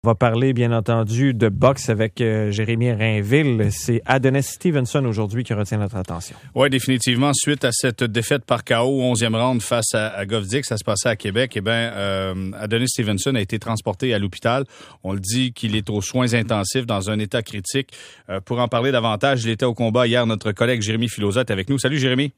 On va parler, bien entendu, de boxe avec Jérémy Rainville. C'est Adonis Stevenson aujourd'hui qui retient notre attention. Oui, définitivement. Suite à cette défaite par KO au 11e round face à Govdic, ça se passait à Québec, Adonis Stevenson a été transporté à l'hôpital. On le dit qu'il est aux soins intensifs dans un état critique. Pour en parler davantage, il était au combat hier. Notre collègue Jérémy Filosa est avec nous. Salut Jérémy.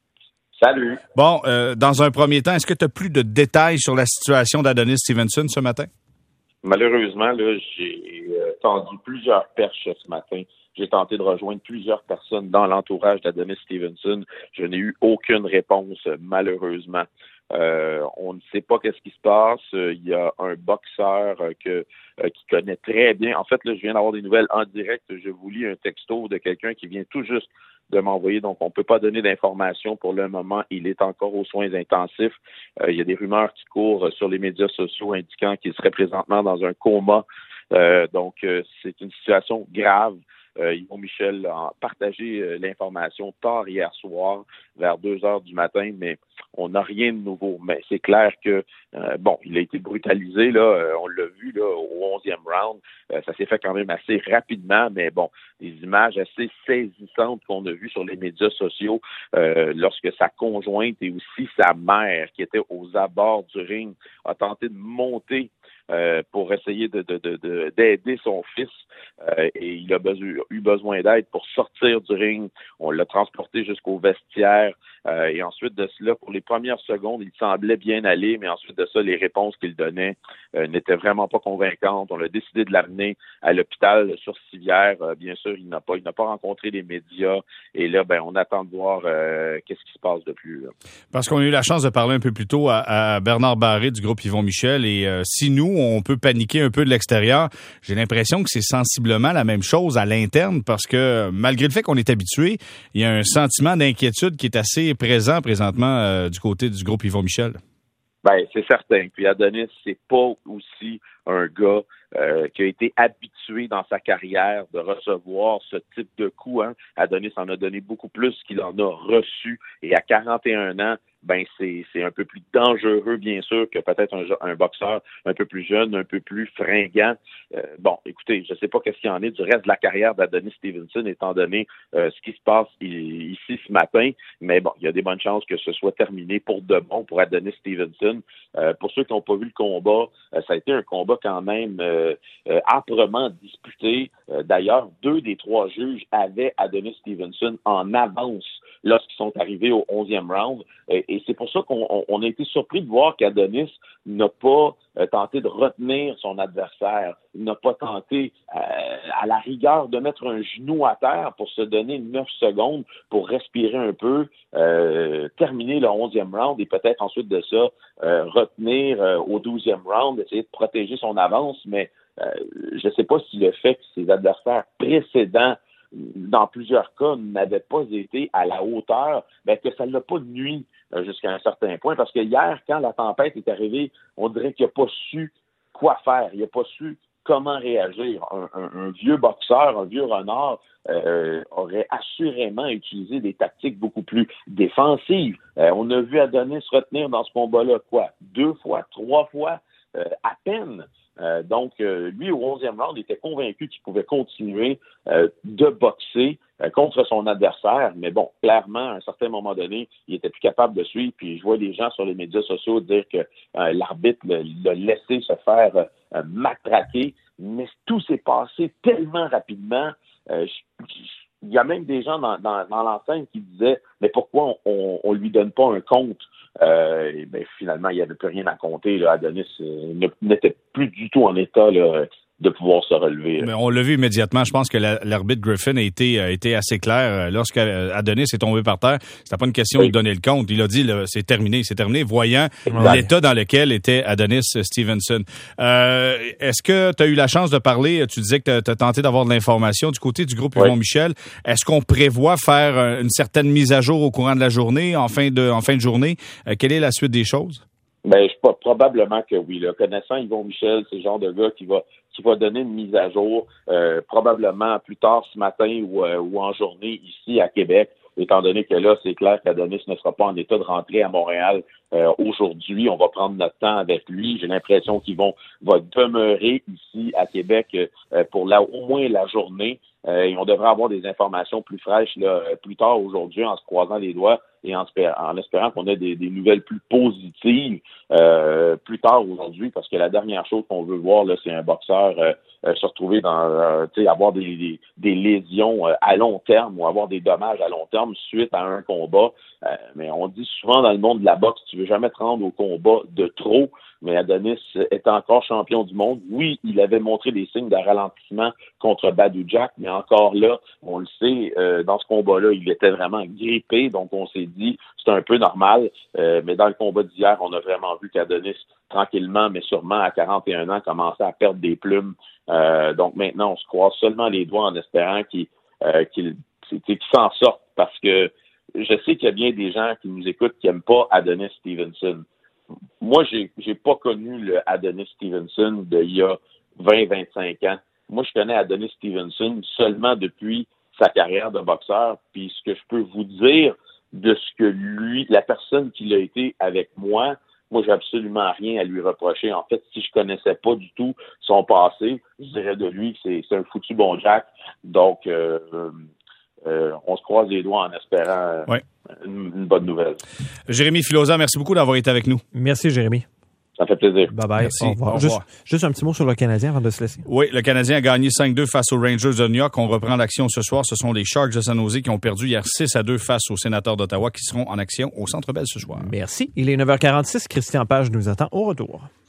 Salut. Bon, dans un premier temps, est-ce que tu as plus de détails sur la situation d'Adonis Stevenson ce matin? Malheureusement, là, j'ai tendu plusieurs perches ce matin. J'ai tenté de rejoindre plusieurs personnes dans l'entourage d'Adonis Stevenson. Je n'ai eu aucune réponse, malheureusement. On ne sait pas qu'est-ce qui se passe. Il y a un boxeur qui connaît très bien. En fait, là, je viens d'avoir des nouvelles en direct. Je vous lis un texto de quelqu'un qui vient tout juste de m'envoyer. Donc, on ne peut pas donner d'informations pour le moment. Il est encore aux soins intensifs. Il y a des rumeurs qui courent sur les médias sociaux indiquant qu'il serait présentement dans un coma. Donc, c'est une situation grave. Yvon Michel a partagé l'information tard hier soir, vers 2 heures du matin, mais on n'a rien de nouveau. Mais c'est clair que, il a été brutalisé, là, on l'a vu là au 11e round. Ça s'est fait quand même assez rapidement, mais bon, des images assez saisissantes qu'on a vues sur les médias sociaux lorsque sa conjointe et aussi sa mère, qui était aux abords du ring, a tenté de monter pour essayer d'aider son fils et il a eu besoin d'aide pour sortir du ring. On l'a transporté jusqu'au vestiaire et ensuite de cela, pour les premières secondes, il semblait bien aller, mais ensuite de ça, les réponses qu'il donnait n'étaient vraiment pas convaincantes. On a décidé de l'amener à l'hôpital sur Civière. Bien sûr, il n'a pas rencontré les médias et là, on attend de voir qu'est-ce qui se passe de plus. Là. Parce qu'on a eu la chance de parler un peu plus tôt à Bernard Barré du groupe Yvon Michel et si nous, on peut paniquer un peu de l'extérieur, j'ai l'impression que c'est sensiblement la même chose à l'interne parce que malgré le fait qu'on est habitué, il y a un sentiment d'inquiétude qui est assez présent présentement du côté du groupe Yvon Michel. C'est certain. Puis Adonis, c'est pas aussi un gars qui a été habitué dans sa carrière de recevoir ce type de coups. Hein. Adonis en a donné beaucoup plus qu'il en a reçu. Et à 41 ans, c'est un peu plus dangereux, bien sûr, que peut-être un boxeur un peu plus jeune, un peu plus fringant. Écoutez, je ne sais pas qu'est-ce qu'il en est du reste de la carrière d'Adonis Stevenson, étant donné ce qui se passe ici ce matin. Mais bon, il y a des bonnes chances que ce soit terminé pour de bon pour Adonis Stevenson. Pour ceux qui n'ont pas vu le combat, ça a été un combat quand même âprement disputé. D'ailleurs, 2 des 3 juges avaient Adonis Stevenson en avance lorsqu'ils sont arrivés au 11e round. Et c'est pour ça qu'on a été surpris de voir qu'Adonis n'a pas tenté de retenir son adversaire. Il n'a pas tenté, à la rigueur, de mettre un genou à terre pour se donner 9 secondes pour respirer un peu, terminer le 11e round et peut-être ensuite de ça, retenir au 12e round, essayer de protéger son avance. Mais je ne sais pas si le fait que ses adversaires précédents dans plusieurs cas, n'avait pas été à la hauteur, que ça ne l'a pas nuit jusqu'à un certain point. Parce que hier, quand la tempête est arrivée, on dirait qu'il n'a pas su quoi faire. Il n'a pas su comment réagir. Un vieux boxeur, un vieux renard aurait assurément utilisé des tactiques beaucoup plus défensives. On a vu Adonis retenir dans ce combat-là, 2 fois, 3 fois, à peine. Donc, lui, au 11e round, il était convaincu qu'il pouvait continuer de boxer contre son adversaire. Mais bon, clairement, à un certain moment donné, il était plus capable de suivre. Puis je vois des gens sur les médias sociaux dire que l'arbitre l'a laissé se faire matraquer. Mais tout s'est passé tellement rapidement. Il y a même des gens dans l'enceinte qui disaient « Mais pourquoi on lui donne pas un compte? » Finalement, il n'y avait plus rien à compter. Là. Adonis n'était plus du tout en état là, de pouvoir se relever. Mais on l'a vu immédiatement. Je pense que l'arbitre Griffin a été assez clair. Lorsque Adonis est tombé par terre, c'était pas une question de donner le compte. Il a dit c'est terminé, voyant l'état dans lequel était Adonis Stevenson. Est-ce que tu as eu la chance de parler? Tu disais que tu as tenté d'avoir de l'information du côté du groupe Yvon Michel. Est-ce qu'on prévoit faire une certaine mise à jour au courant de la journée, en fin de journée? Quelle est la suite des choses? Probablement que oui. Là. Connaissant Yvon Michel, c'est le genre de gars qui va donner une mise à jour probablement plus tard ce matin ou en journée ici à Québec. étant donné que là, c'est clair qu'Adonis ne sera pas en état de rentrer à Montréal aujourd'hui. On va prendre notre temps avec lui. J'ai l'impression qu'il va demeurer ici à Québec pour au moins la journée. Et on devrait avoir des informations plus fraîches là, plus tard aujourd'hui en se croisant les doigts et en espérant qu'on ait des nouvelles plus positives plus tard aujourd'hui, parce que la dernière chose qu'on veut voir, là, c'est un boxeur se retrouver dans avoir des lésions à long terme ou avoir des dommages à long terme suite à un combat. Mais on dit souvent dans le monde de la boxe, tu veux jamais te rendre au combat de trop. Mais Adonis est encore champion du monde. Oui, il avait montré des signes de ralentissement contre Badou Jack, mais encore là, on le sait, dans ce combat-là, il était vraiment grippé, donc on s'est dit, c'est un peu normal. Mais dans le combat d'hier, on a vraiment vu qu'Adonis, tranquillement, mais sûrement à 41 ans, commençait à perdre des plumes. Donc maintenant, on se croise seulement les doigts en espérant qu'il s'en sorte, parce que je sais qu'il y a bien des gens qui nous écoutent qui n'aiment pas Adonis Stevenson. Moi, j'ai pas connu le Adonis Stevenson d'il y a 20-25 ans. Moi, je connais Adonis Stevenson seulement depuis sa carrière de boxeur. Puis ce que je peux vous dire de ce que lui, la personne qu'il a été avec moi, j'ai absolument rien à lui reprocher. En fait, si je connaissais pas du tout son passé, je dirais de lui que c'est un foutu bon Jack. Donc, on se croise les doigts en espérant une bonne nouvelle. Jérémy Filosa, merci beaucoup d'avoir été avec nous. Merci, Jérémy. Ça fait plaisir. Bye-bye. Merci. Au revoir. Juste un petit mot sur le Canadien avant de se laisser. Oui, le Canadien a gagné 5-2 face aux Rangers de New York. On reprend l'action ce soir. Ce sont les Sharks de San Jose qui ont perdu hier 6-2 face aux Sénateurs d'Ottawa qui seront en action au Centre Bell ce soir. Merci. Il est 9h46. Christian Page nous attend au retour.